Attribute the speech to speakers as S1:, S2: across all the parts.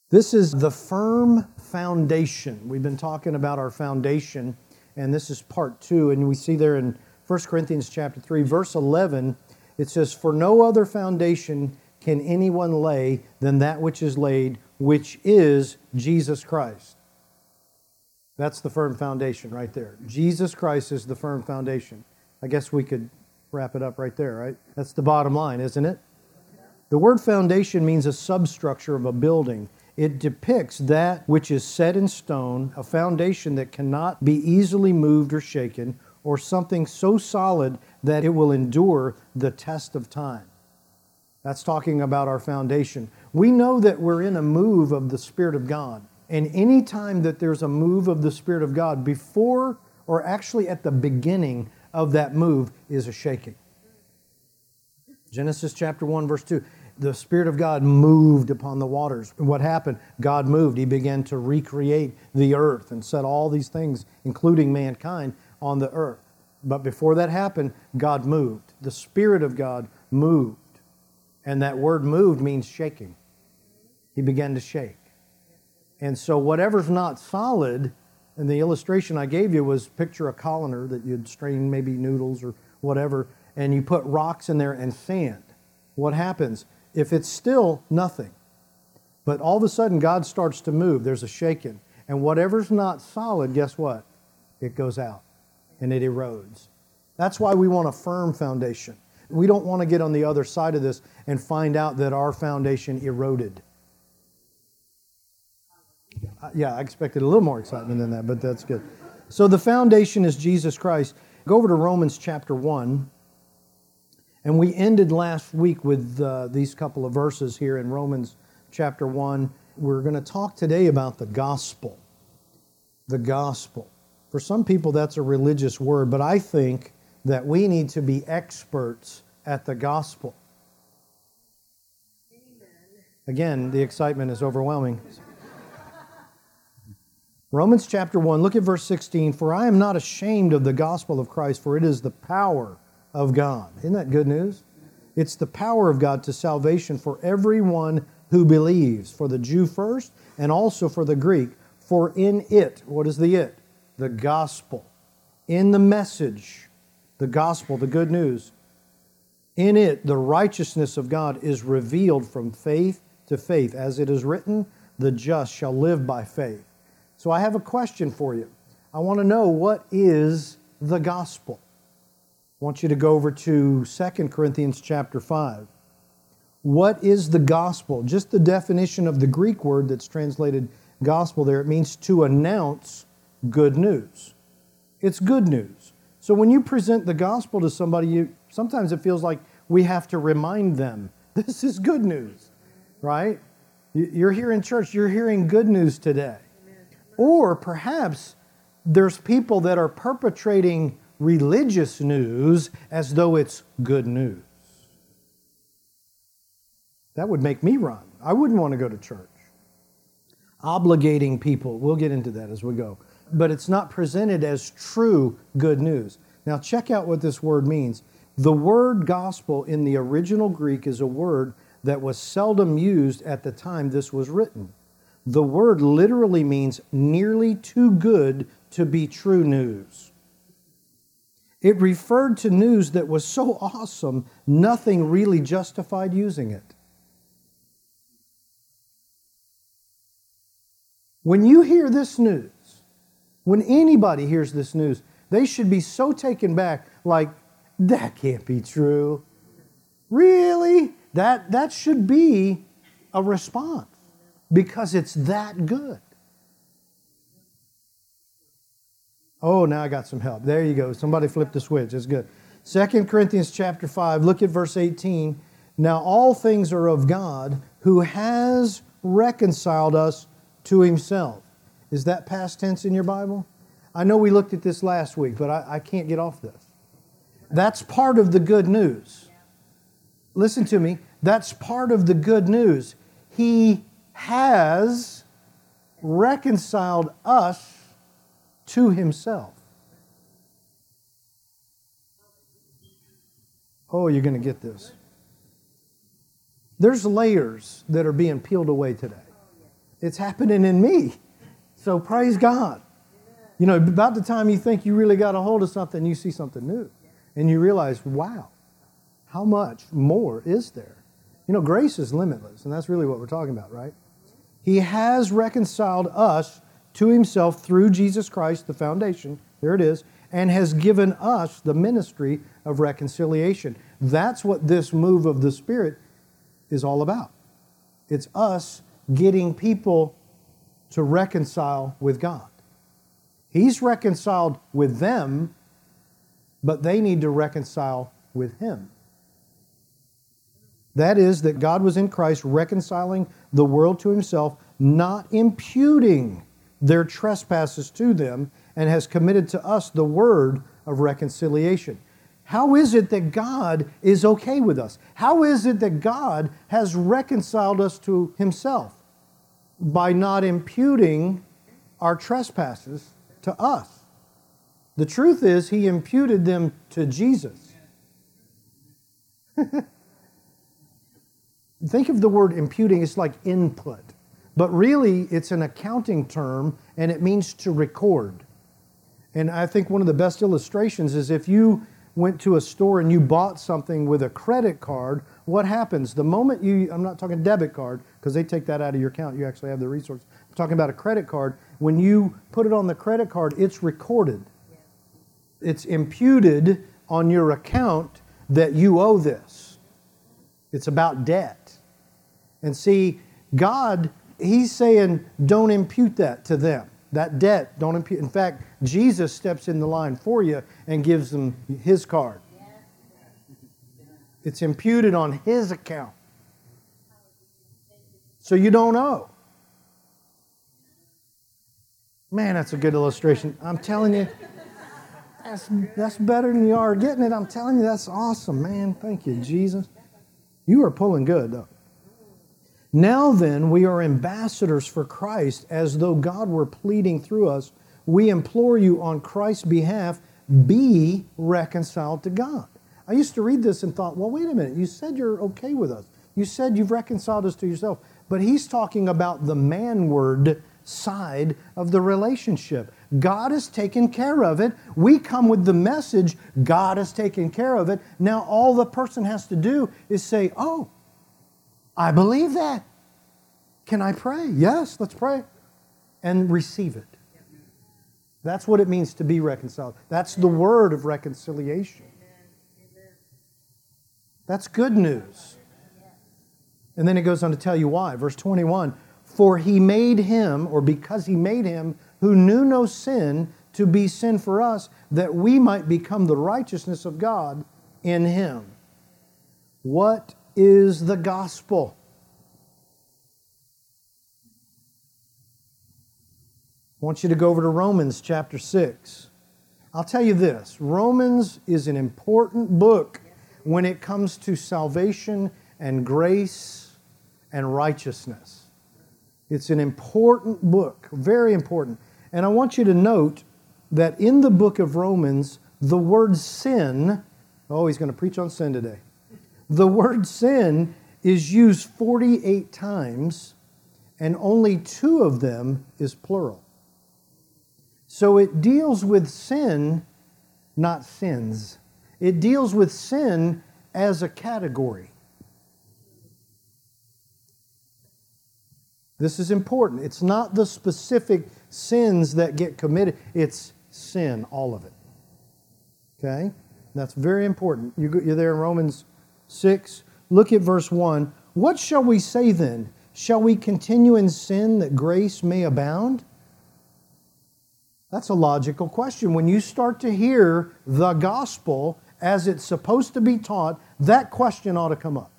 S1: This is the firm foundation. We've been talking about our foundation, and this is part 2. And we see there in 1 Corinthians chapter 3, verse 11, it says, "For no other foundation can anyone lay than that which is laid, which is Jesus Christ." That's the firm foundation right there. Jesus Christ is the firm foundation. I guess we could wrap it up right there, right? That's the bottom line, isn't it? The word foundation means a substructure of a building. It depicts that which is set in stone, a foundation that cannot be easily moved or shaken, or something so solid that it will endure the test of time. That's talking about our foundation. We know that we're in a move of the Spirit of God. And any time that there's a move of the Spirit of God, before or actually at the beginning of that move is a shaking. Genesis chapter 1, verse 2. The Spirit of God moved upon the waters. And what happened? God moved. He began to recreate the earth and set all these things, including mankind, on the earth. But before that happened, God moved. The Spirit of God moved. And that word moved means shaking. He began to shake. And so whatever's not solid, and the illustration I gave you was picture a colander that you'd strain maybe noodles or whatever, and you put rocks in there and sand. What happens? If it's still, nothing. But all of a sudden, God starts to move. There's a shaking. And whatever's not solid, guess what? It goes out and it erodes. That's why we want a firm foundation. We don't want to get on the other side of this and find out that our foundation eroded. Yeah, I expected a little more excitement than that, but that's good. So the foundation is Jesus Christ. Go over to Romans chapter 1. And we ended last week with these couple of verses here in Romans chapter 1. We're going to talk today about the gospel. The gospel. For some people, that's a religious word, but I think that we need to be experts at the gospel.
S2: Amen.
S1: Again, the excitement is overwhelming. Romans chapter 1, look at verse 16. "For I am not ashamed of the gospel of Christ, for it is the power of God." Isn't that good news? It's the power of God to salvation for everyone who believes, for the Jew first and also for the Greek. For in it, what is the it? The gospel. In the message, the gospel, the good news. In it, the righteousness of God is revealed from faith to faith. As it is written, the just shall live by faith. So I have a question for you. I want to know, what is the gospel? I want you to go over to 2 Corinthians chapter 5. What is the gospel? Just the definition of the Greek word that's translated gospel there, it means to announce good news. It's good news. So when you present the gospel to somebody, sometimes it feels like we have to remind them, this is good news, right? You're here in church, you're hearing good news today. Or perhaps there's people that are perpetrating religious news as though it's good news. That would make me run. I wouldn't want to go to church. Obligating people, we'll get into that as we go. But it's not presented as true good news. Now check out what this word means. The word gospel in the original Greek is a word that was seldom used at the time this was written. The word literally means nearly too good to be true news. It referred to news that was so awesome, nothing really justified using it. When you hear this news, when anybody hears this news, they should be so taken back, like, that can't be true. Really? That should be a response, because it's that good. Oh, now I got some help. There you go. Somebody flipped the switch. That's good. 2 Corinthians chapter 5, look at verse 18. "Now all things are of God, who has reconciled us to himself." Is that past tense in your Bible? I know we looked at this last week, but I can't get off this. That's part of the good news. Listen to me. That's part of the good news. He has reconciled us to himself. Oh, you're going to get this. There's layers that are being peeled away today. It's happening in me. So praise God. You know, about the time you think you really got a hold of something, you see something new. And you realize, wow, how much more is there? You know, grace is limitless, and that's really what we're talking about, right? He has reconciled us to himself through Jesus Christ, the foundation, there it is, and has given us the ministry of reconciliation. That's what this move of the Spirit is all about. It's us getting people to reconcile with God. He's reconciled with them, but they need to reconcile with Him. That is, that God was in Christ reconciling the world to Himself, not imputing their trespasses to them, and has committed to us the word of reconciliation. How is it that God is okay with us? How is it that God has reconciled us to Himself? By not imputing our trespasses to us. The truth is, He imputed them to Jesus. Think of the word imputing, it's like input. But really, it's an accounting term, and it means to record. And I think one of the best illustrations is if you went to a store and you bought something with a credit card, what happens? The moment I'm not talking debit card, because they take that out of your account, you actually have the resource. I'm talking about a credit card. When you put it on the credit card, it's recorded. It's imputed on your account that you owe this. It's about debt. And see, God, He's saying, don't impute that to them. That debt, don't impute. In fact, Jesus steps in the line for you and gives them His card. It's imputed on His account. So you don't owe. Man, that's a good illustration. I'm telling you, that's better than you are getting it. I'm telling you, that's awesome, man. Thank you, Jesus. You are pulling good, though. Now then, we are ambassadors for Christ, as though God were pleading through us. We implore you on Christ's behalf, be reconciled to God. I used to read this and thought, well, wait a minute. You said you're okay with us. You said you've reconciled us to yourself. But he's talking about the manward side of the relationship. God has taken care of it. We come with the message, God has taken care of it. Now all the person has to do is say, oh, I believe that. Can I pray? Yes, let's pray. And receive it. That's what it means to be reconciled. That's the word of reconciliation. That's good news. And then it goes on to tell you why. Verse 21, for He made Him, or because He made Him, who knew no sin, to be sin for us, that we might become the righteousness of God in Him. What is the gospel? I want you to go over to Romans chapter 6. I'll tell you this, Romans is an important book when it comes to salvation and grace and righteousness. It's an important book, very important. And I want you to note that in the book of Romans, the word sin, oh, he's going to preach on sin today. The word sin is used 48 times, and only 2 of them is plural. So it deals with sin, not sins. It deals with sin as a category. This is important. It's not the specific sins that get committed. It's sin, all of it. Okay? That's very important. You're there in Romans 6. Look at verse 1. What shall we say then? Shall we continue in sin that grace may abound? That's a logical question. When you start to hear the gospel as it's supposed to be taught, that question ought to come up.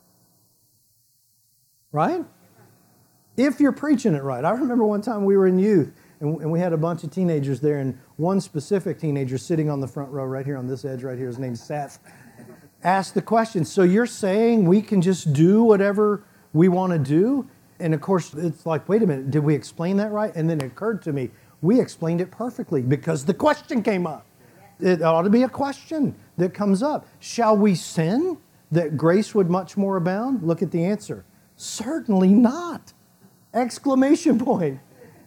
S1: Right? If you're preaching it right. I remember one time we were in youth, and we had a bunch of teenagers there, and one specific teenager sitting on the front row right here on this edge right here, his name's Seth, asked the question, so you're saying we can just do whatever we want to do? And of course, it's like, wait a minute, did we explain that right? And then it occurred to me, we explained it perfectly because the question came up. It ought to be a question that comes up. Shall we sin that grace would much more abound? Look at the answer. Certainly not. Exclamation point.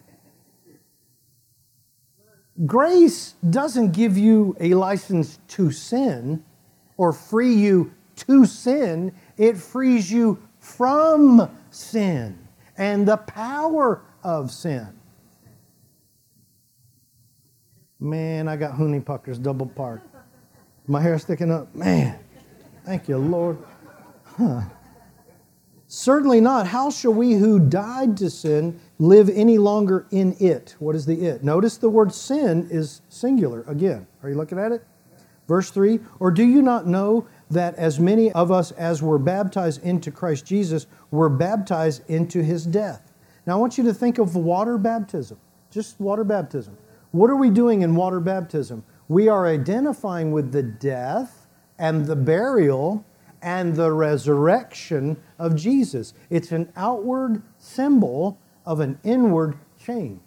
S1: Grace doesn't give you a license to sin or free you to sin. It frees you from sin and the power of sin. Man, I got Hooney Puckers double parked. My hair sticking up. Man, thank you, Lord. Certainly not. How shall we who died to sin live any longer in it? What is the it? Notice the word sin is singular again. Are you looking at it? Verse 3, or do you not know that as many of us as were baptized into Christ Jesus were baptized into his death? Now I want you to think of water baptism, just water baptism. What are we doing in water baptism? We are identifying with the death and the burial and the resurrection of Jesus. It's an outward symbol of an inward change.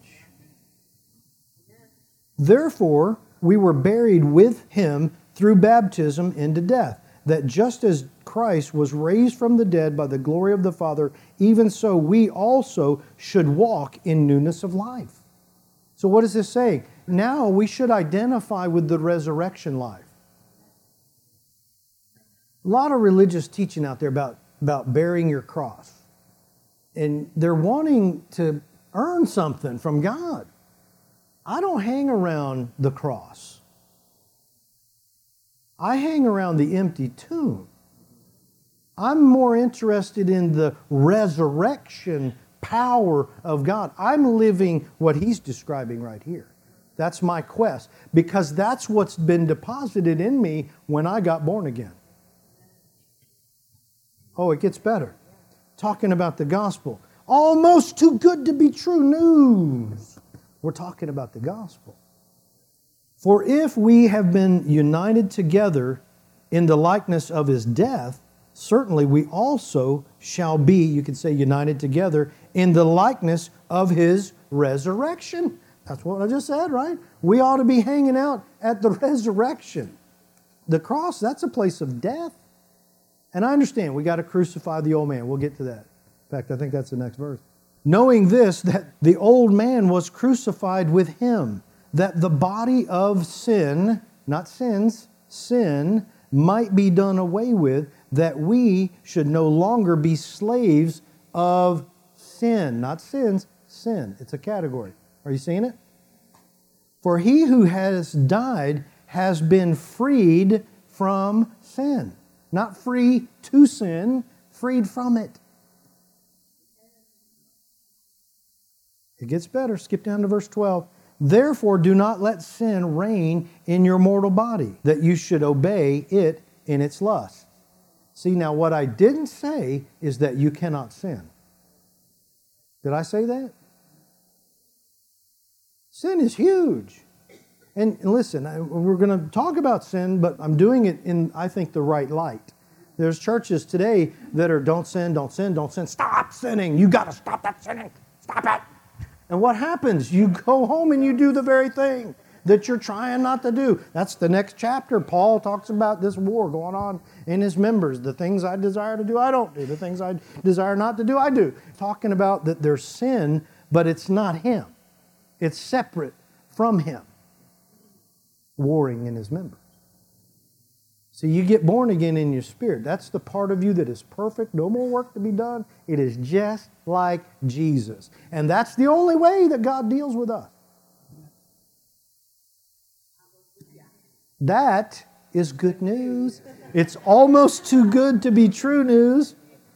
S1: Therefore, we were buried with him through baptism into death, that just as Christ was raised from the dead by the glory of the Father, even so we also should walk in newness of life. So what is this saying? Now we should identify with the resurrection life. A lot of religious teaching out there about bearing your cross. And they're wanting to earn something from God. I don't hang around the cross. I hang around the empty tomb. I'm more interested in the resurrection power of God. I'm living what he's describing right here. That's my quest, because that's what's been deposited in me when I got born again. Oh, it gets better. Talking about the gospel. Almost too good to be true news. We're talking about the gospel. For if we have been united together in the likeness of his death, certainly we also shall be, you could say, united together in the likeness of his resurrection. That's what I just said, right? We ought to be hanging out at the resurrection. The cross, that's a place of death. And I understand we got to crucify the old man. We'll get to that. In fact, I think that's the next verse. Knowing this, that the old man was crucified with him, that the body of sin, not sins, sin, might be done away with, that we should no longer be slaves of sin. Not sins, sin. It's a category. Are you seeing it? For he who has died has been freed from sin. Not free to sin, freed from it. It gets better. Skip down to verse 12. Therefore, do not let sin reign in your mortal body, that you should obey it in its lust. See, now what I didn't say is that you cannot sin. Did I say that? Sin is huge. And listen, we're going to talk about sin, but I'm doing it in, I think, the right light. There's churches today that are don't sin, don't sin, don't sin. Stop sinning. You got to stop that sinning. Stop it. And what happens? You go home and you do the very thing that you're trying not to do. That's the next chapter. Paul talks about this war going on in his members. The things I desire to do, I don't do. The things I desire not to do, I do. Talking about that there's sin, but it's not him. It's separate from him, warring in his members. So you get born again in your spirit. That's the part of you that is perfect. No more work to be done. It is just like Jesus. And that's the only way that God deals with us. That is good news. It's almost too good to be true news.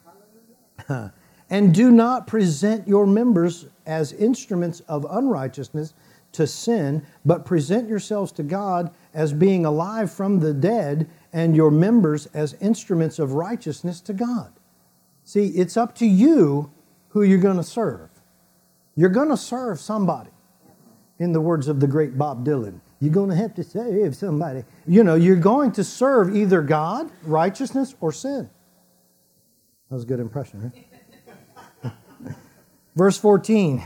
S1: And do not present your members as instruments of unrighteousness to sin, but present yourselves to God as being alive from the dead, and your members as instruments of righteousness to God. See, it's up to you who you're going to serve. You're going to serve somebody. In the words of the great Bob Dylan, you're going to have to save somebody. You know, you're going to serve either God, righteousness, or sin. That was a good impression, right? Verse 14.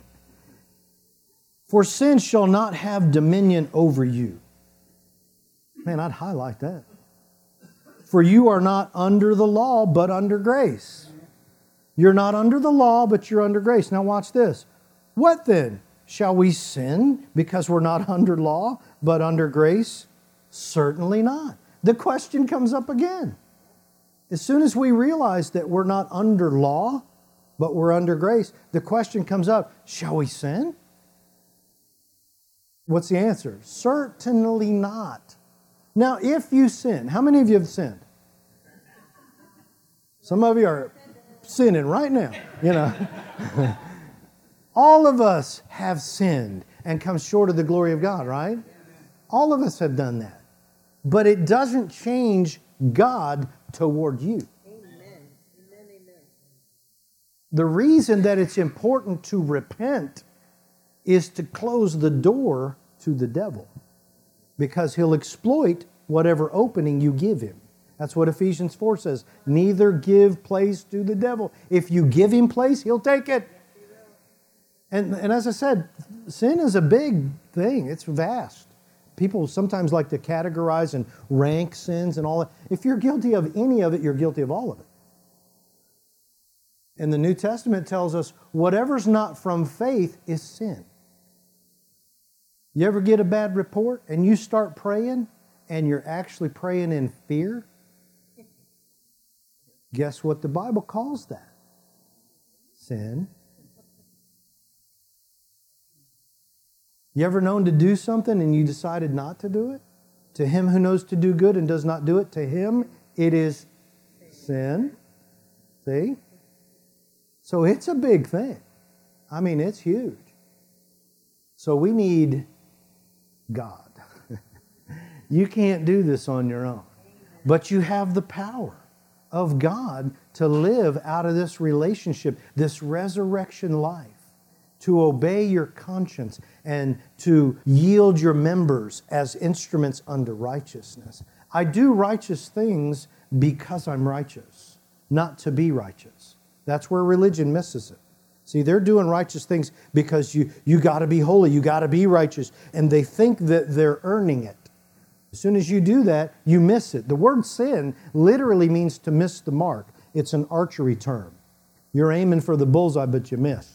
S1: For sin shall not have dominion over you. Man, I'd highlight that. For you are not under the law, but under grace. You're not under the law, but you're under grace. Now watch this. What then? Shall we sin because we're not under law, but under grace? Certainly not. The question comes up again. As soon as we realize that we're not under law, but we're under grace, the question comes up, shall we sin? What's the answer? Certainly not. Now, if you sin, how many of you have sinned? Some of you are sinning right now, you know. All of us have sinned and come short of the glory of God, right? All of us have done that. But it doesn't change God toward you.
S2: Amen. Amen.
S1: The reason that it's important to repent is to close the door to the devil, because he'll exploit whatever opening you give him. That's what Ephesians 4 says. Neither give place to the devil. If you give him place, he'll take it. And as I said, sin is a big thing. It's vast. People sometimes like to categorize and rank sins and all that. If you're guilty of any of it, you're guilty of all of it. And the New Testament tells us whatever's not from faith is sin. You ever get a bad report and you start praying and you're actually praying in fear? Guess what the Bible calls that? Sin. You ever known to do something and you decided not to do it? To him who knows to do good and does not do it, to him it is sin. See? So it's a big thing. I mean, it's huge. So we need God. You can't do this on your own. But you have the power of God to live out of this relationship, this resurrection life, to obey your conscience and to yield your members as instruments unto righteousness. I do righteous things because I'm righteous, not to be righteous. That's where religion misses it. See, they're doing righteous things because you got to be holy, you got to be righteous, and they think that they're earning it. As soon as you do that, you miss it. The word sin literally means to miss the mark. It's an archery term. You're aiming for the bullseye, but you missed.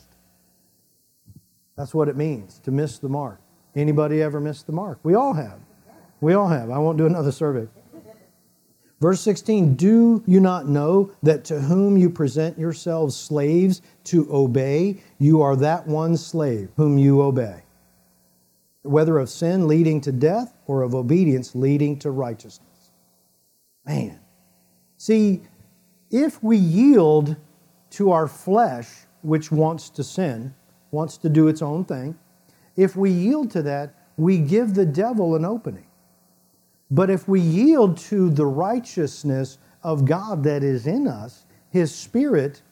S1: That's what it means, to miss the mark. Anybody ever missed the mark? We all have. We all have. I won't do another survey. Verse 16, do you not know that to whom you present yourselves slaves to obey, you are that one slave whom you obey? Whether of sin leading to death or of obedience leading to righteousness. Man. See, if we yield to our flesh, which wants to sin, wants to do its own thing, if we yield to that, we give the devil an opening. But if we yield to the righteousness of God that is in us, His Spirit,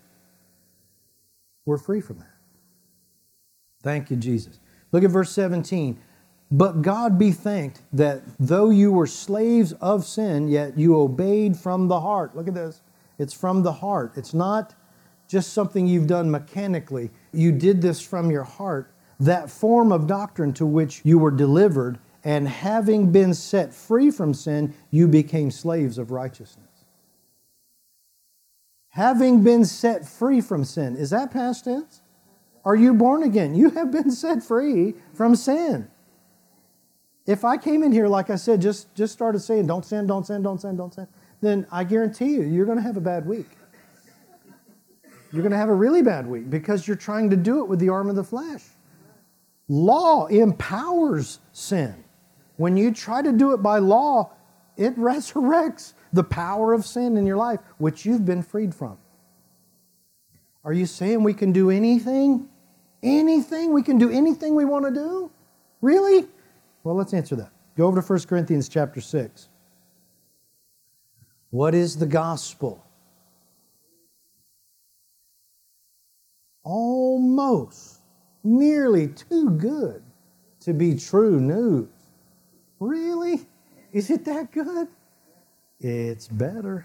S1: we're free from that. Thank you, Jesus. Look at verse 17. But God be thanked that though you were slaves of sin, yet you obeyed from the heart. Look at this. It's from the heart. It's not just something you've done mechanically. You did this from your heart. That form of doctrine to which you were delivered, and having been set free from sin, you became slaves of righteousness. Having been set free from sin. Is that past tense? Are you born again? You have been set free from sin. If I came in here, like I said, just started saying, don't sin, don't sin, don't sin, don't sin, then I guarantee you're going to have a bad week. You're going to have a really bad week because you're trying to do it with the arm of the flesh. Law empowers sin. When you try to do it by law, it resurrects the power of sin in your life, which you've been freed from. Are you saying we can do anything? Anything? We can do anything we want to do? Really? Well, let's answer that. Go over to 1 Corinthians chapter 6. What is the gospel? Almost, nearly too good to be true news. Really? Is it that good? It's better.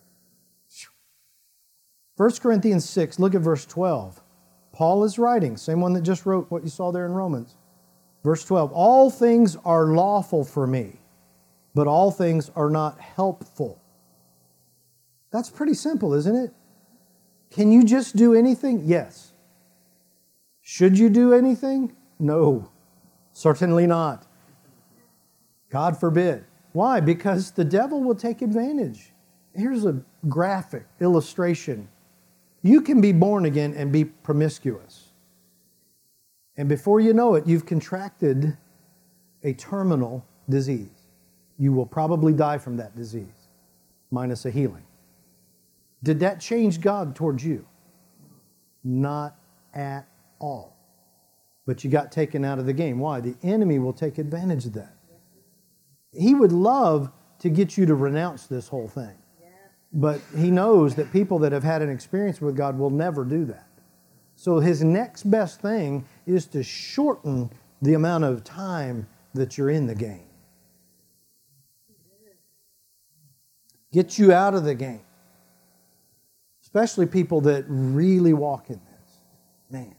S1: 1 Corinthians 6, look at verse 12. Paul is writing, same one that just wrote what you saw there in Romans. Verse 12, all things are lawful for me, but all things are not helpful. That's pretty simple, isn't it? Can you just do anything? Yes. Should you do anything? No, certainly not. God forbid. Why? Because the devil will take advantage. Here's a graphic illustration. You can be born again and be promiscuous. And before you know it, you've contracted a terminal disease. You will probably die from that disease, minus a healing. Did that change God towards you? Not at all. But you got taken out of the game. Why? The enemy will take advantage of that. He would love to get you to renounce this whole thing. But he knows that people that have had an experience with God will never do that. So his next best thing is to shorten the amount of time that you're in the game. Get you out of the game. Especially people that really walk in this. Man.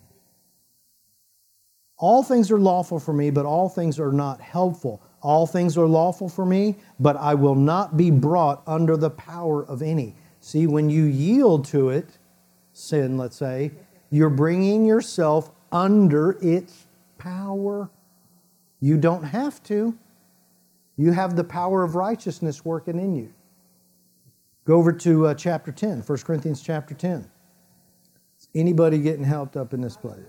S1: All things are lawful for me, but all things are not helpful. All things are lawful for me, but I will not be brought under the power of any. See, when you yield to it, sin, let's say, you're bringing yourself under its power. You don't have to. You have the power of righteousness working in you. Go over to chapter 10, 1 Corinthians chapter 10. Is anybody getting helped up in this place?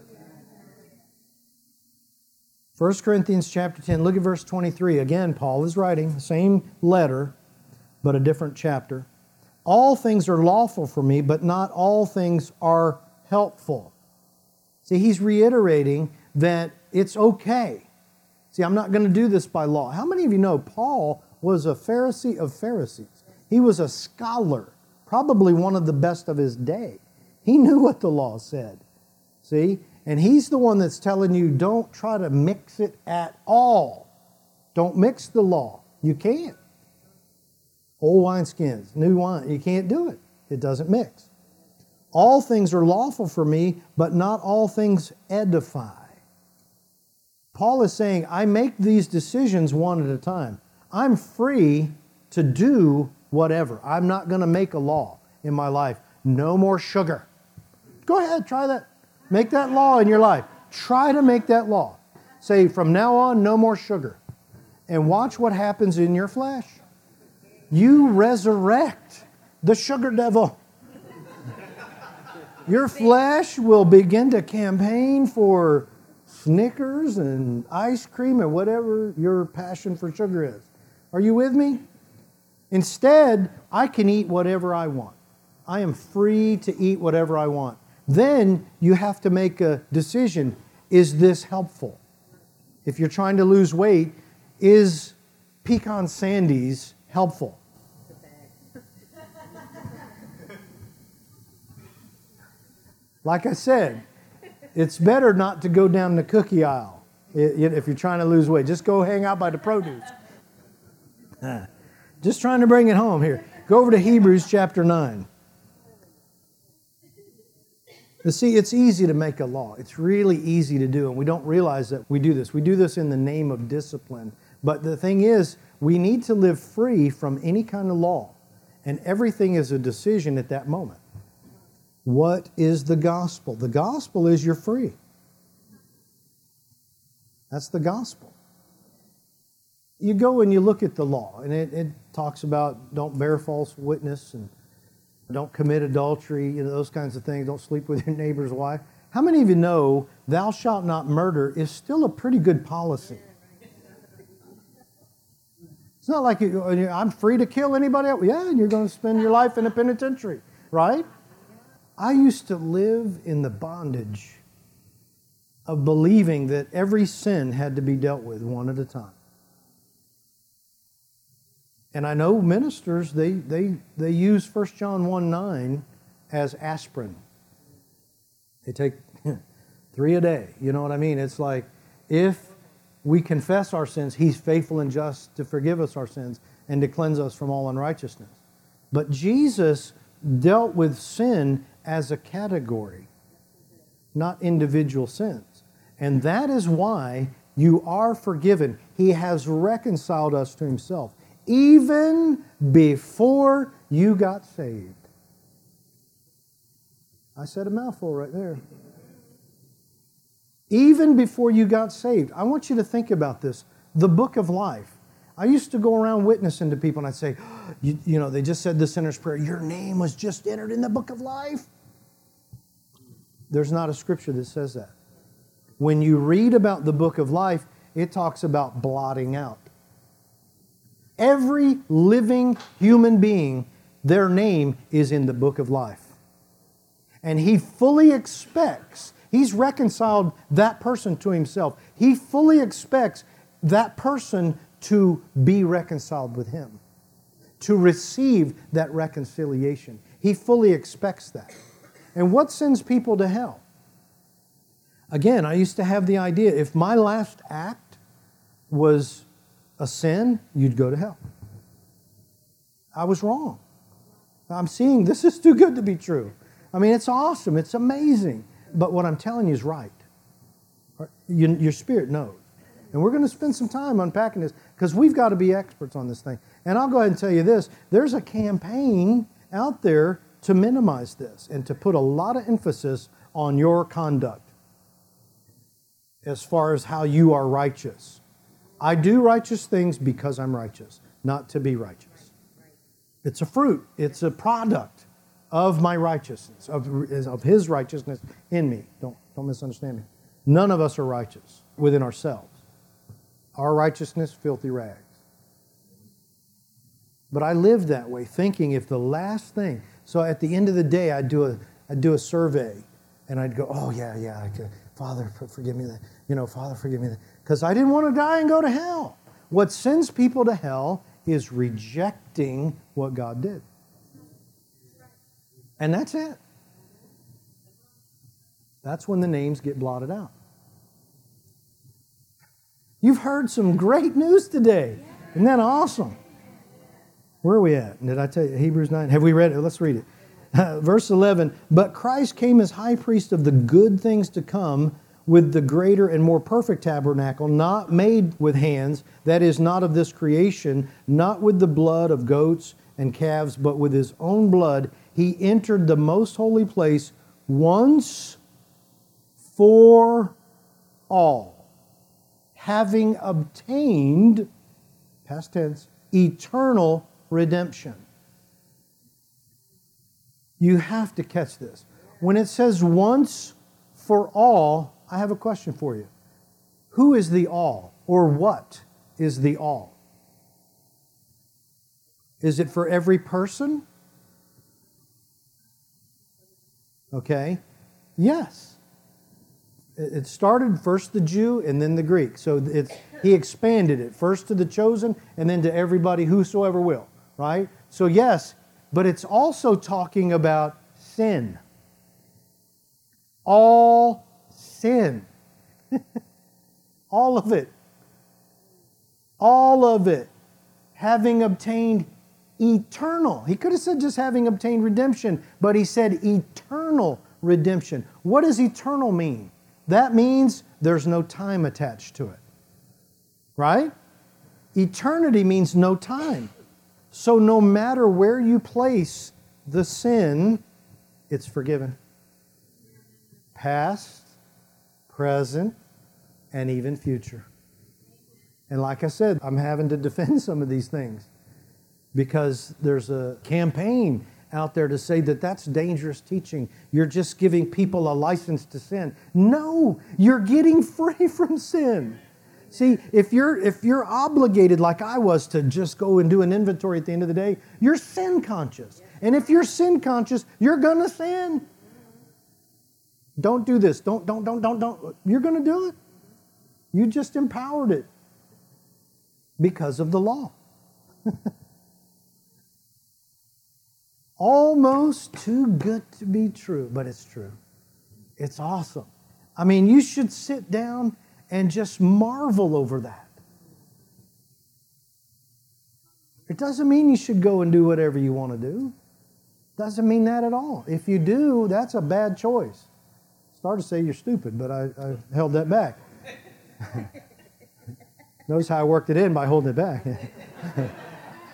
S1: 1 Corinthians chapter 10, look at verse 23. Again, Paul is writing the same letter, but a different chapter. All things are lawful for me, but not all things are helpful. See, he's reiterating that it's okay. See, I'm not going to do this by law. How many of you know Paul was a Pharisee of Pharisees? He was a scholar, probably one of the best of his day. He knew what the law said. See? And he's the one that's telling you, don't try to mix it at all. Don't mix the law. You can't. Old wineskins, new wine, you can't do it. It doesn't mix. All things are lawful for me, but not all things edify. Paul is saying, I make these decisions one at a time. I'm free to do whatever. I'm not going to make a law in my life. No more sugar. Go ahead, try that. Make that law in your life. Try to make that law. Say, from now on, no more sugar. And watch what happens in your flesh. You resurrect the sugar devil. Your flesh will begin to campaign for Snickers and ice cream and whatever your passion for sugar is. Are you with me? Instead, I can eat whatever I want. I am free to eat whatever I want. Then you have to make a decision. Is this helpful? If you're trying to lose weight, is pecan sandies helpful? Like I said, it's better not to go down the cookie aisle if you're trying to lose weight. Just go hang out by the produce. Just trying to bring it home here. Go over to Hebrews chapter 9. You see, it's easy to make a law. It's really easy to do, and we don't realize that we do this. We do this in the name of discipline. But the thing is, we need to live free from any kind of law, and everything is a decision at that moment. What is the gospel? The gospel is you're free. That's the gospel. You go and you look at the law, and it talks about don't bear false witness and don't commit adultery, those kinds of things. Don't sleep with your neighbor's wife. How many of you know thou shalt not murder is still a pretty good policy? It's not like I'm free to kill anybody else. Yeah, and you're going to spend your life in a penitentiary, right? I used to live in the bondage of believing that every sin had to be dealt with one at a time. And I know ministers, they use 1 John 1:9 as aspirin. They take 3 a day. You know what I mean? It's like, if we confess our sins, He's faithful and just to forgive us our sins and to cleanse us from all unrighteousness. But Jesus dealt with sin as a category, not individual sins. And that is why you are forgiven. He has reconciled us to Himself, even before you got saved. I said a mouthful right there. Even before you got saved, I want you to think about this. The book of life. I used to go around witnessing to people and I'd say, you know, they just said the sinner's prayer. Your name was just entered in the book of life. There's not a scripture that says that. When you read about the book of life, it talks about blotting out. Every living human being, their name is in the book of life. And He fully expects, He's reconciled that person to Himself. He fully expects that person to be reconciled with Him, to receive that reconciliation. He fully expects that. And what sends people to hell? Again, I used to have the idea, if my last act was a sin, you'd go to hell. I was wrong. I'm seeing this is too good to be true. I mean, it's awesome. It's amazing. But what I'm telling you is right. Your spirit knows. And we're going to spend some time unpacking this because we've got to be experts on this thing. And I'll go ahead and tell you this. There's a campaign out there to minimize this and to put a lot of emphasis on your conduct as far as how you are righteous. I do righteous things because I'm righteous, not to be righteous. It's a fruit. It's a product of my righteousness, of His righteousness in me. Don't misunderstand me. None of us are righteous within ourselves. Our righteousness, filthy rags. But I lived that way, thinking if the last thing. So at the end of the day, I'd do a survey, and I'd go, oh yeah, Father, forgive me that. You know, Father, forgive me that. Because I didn't want to die and go to hell. What sends people to hell is rejecting what God did. And that's it. That's when the names get blotted out. You've heard some great news today. Isn't that awesome? Where are we at? Did I tell you? Hebrews 9. Have we read it? Let's read it. Verse 11. But Christ came as high priest of the good things to come with the greater and more perfect tabernacle, not made with hands, that is not of this creation, not with the blood of goats and calves, but with His own blood. He entered the most holy place once for all, having obtained, past tense, eternal redemption. You have to catch this. When it says once for all, I have a question for you. Who is the all, or what is the all? Is it for every person? Okay. Yes. It started first the Jew and then the Greek. So He expanded it first to the chosen and then to everybody, whosoever will. Right? So yes, but it's also talking about sin. All sin. All of it. All of it. Having obtained eternal. He could have said just having obtained redemption, but He said eternal redemption. What does eternal mean? That means there's no time attached to it. Right? Eternity means no time. So no matter where you place the sin, it's forgiven. Past, present, and even future. And like I said, I'm having to defend some of these things because there's a campaign out there to say that that's dangerous teaching. You're just giving people a license to sin. No, you're getting free from sin. See, if you're obligated like I was to just go and do an inventory at the end of the day, you're sin conscious. And if you're sin conscious, you're going to sin. Don't do this. Don't. You're going to do it. You just empowered it because of the law. Almost too good to be true, but it's true. It's awesome. I mean, you should sit down and just marvel over that. It doesn't mean you should go and do whatever you want to do. Doesn't mean that at all. If you do, that's a bad choice. Started to say you're stupid, but I held that back. Notice how I worked it in by holding it back.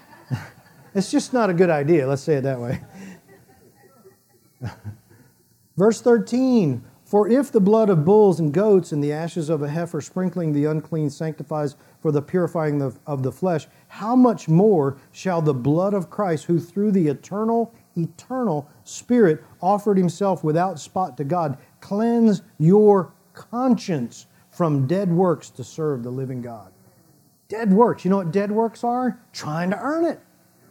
S1: It's just not a good idea, let's say it that way. Verse 13, for if the blood of bulls and goats and the ashes of a heifer sprinkling the unclean sanctifies for the purifying of the flesh, how much more shall the blood of Christ, who through the eternal Spirit offered himself without spot to God, cleanse your conscience from dead works to serve the living God. Dead works. You know what dead works are? Trying to earn it.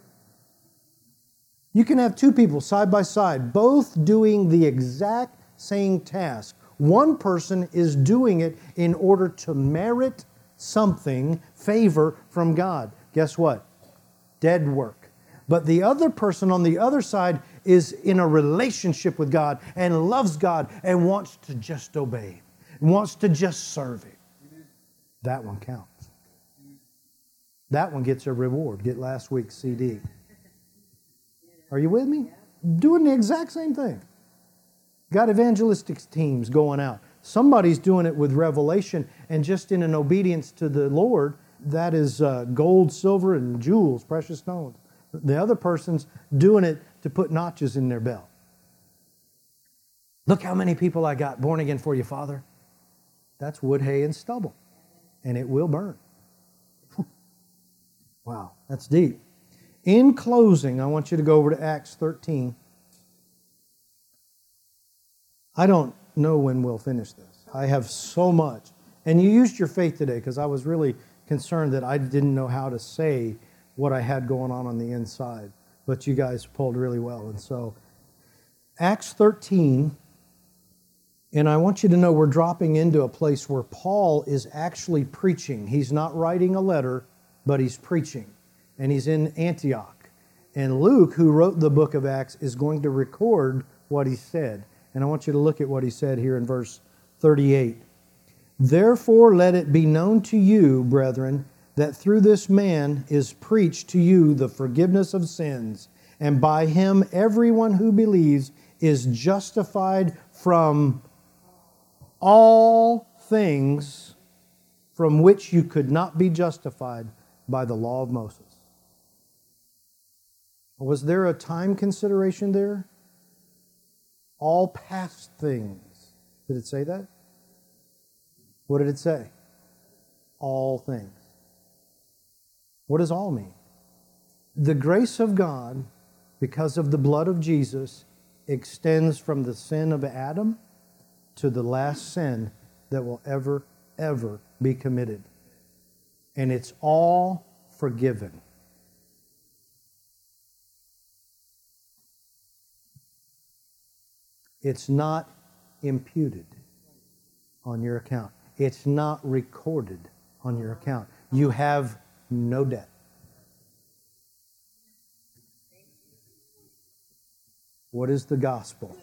S1: You can have two people side by side, both doing the exact same task. One person is doing it in order to merit something, favor from God. Guess what? Dead work. But the other person on the other side is in a relationship with God and loves God and wants to just obey Him, wants to just serve Him. That one counts. That one gets a reward. Get last week's CD. Are you with me? Doing the exact same thing. Got evangelistic teams going out. Somebody's doing it with revelation and just in an obedience to the Lord. That is gold, silver, and jewels, precious stones. The other person's doing it to put notches in their belt. Look how many people I got born again for you, Father. That's wood, hay, and stubble. And it will burn. Wow, that's deep. In closing, I want you to go over to Acts 13. I don't know when we'll finish this. I have so much. And you used your faith today because I was really concerned that I didn't know how to say what I had going on the inside. But you guys pulled really well. And so, Acts 13, and I want you to know we're dropping into a place where Paul is actually preaching. He's not writing a letter, but he's preaching. And he's in Antioch. And Luke, who wrote the book of Acts, is going to record what he said. And I want you to look at what he said here in verse 38. Therefore let it be known to you, brethren, that through this man is preached to you the forgiveness of sins, and by him everyone who believes is justified from all things from which you could not be justified by the law of Moses. Was there a time consideration there? All past things. Did it say that? What did it say? All things. What does all mean? The grace of God, because of the blood of Jesus, extends from the sin of Adam to the last sin that will ever be committed. And it's all forgiven. It's not imputed on your account. It's not recorded on your account. You have no debt. What is the gospel?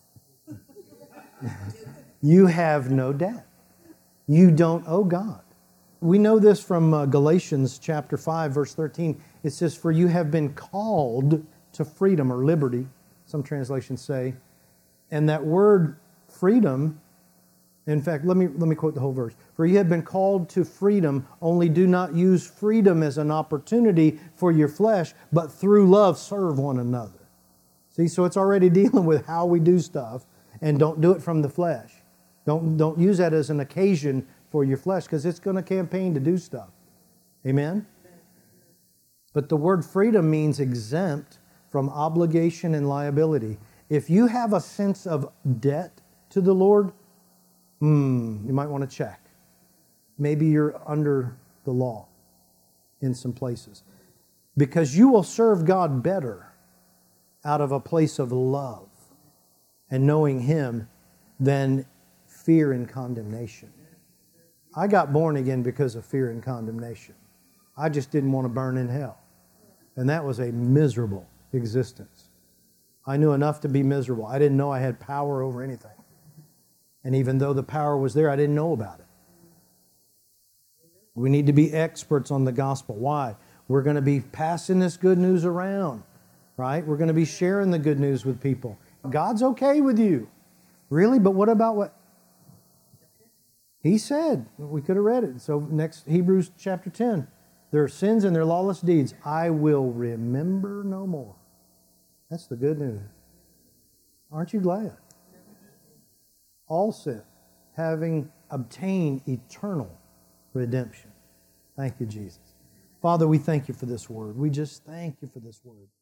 S1: You have no debt. You don't owe God. We know this from Galatians chapter 5, verse 13. It says, for you have been called to freedom or liberty, some translations say. And that word freedom, in fact, let me quote the whole verse. For you have been called to freedom, only do not use freedom as an opportunity for your flesh, but through love serve one another. See, so it's already dealing with how we do stuff, and don't do it from the flesh. Don't use that as an occasion for your flesh, because it's going to campaign to do stuff. Amen? But the word freedom means exempt from obligation and liability. If you have a sense of debt to the Lord, you might want to check. Maybe you're under the law in some places. Because you will serve God better out of a place of love and knowing Him than fear and condemnation. I got born again because of fear and condemnation. I just didn't want to burn in hell. And that was a miserable existence. I knew enough to be miserable. I didn't know I had power over anything. And even though the power was there, I didn't know about it. We need to be experts on the gospel. Why? We're going to be passing this good news around, right? We're going to be sharing the good news with people. God's okay with you. Really? But what about what He said? We could have read it. So next, Hebrews chapter 10. Their sins and their lawless deeds, I will remember no more. That's the good news. Aren't you glad? all sin, having obtained eternal redemption. Thank you, Jesus. Father, we thank you for this word. We just thank you for this word.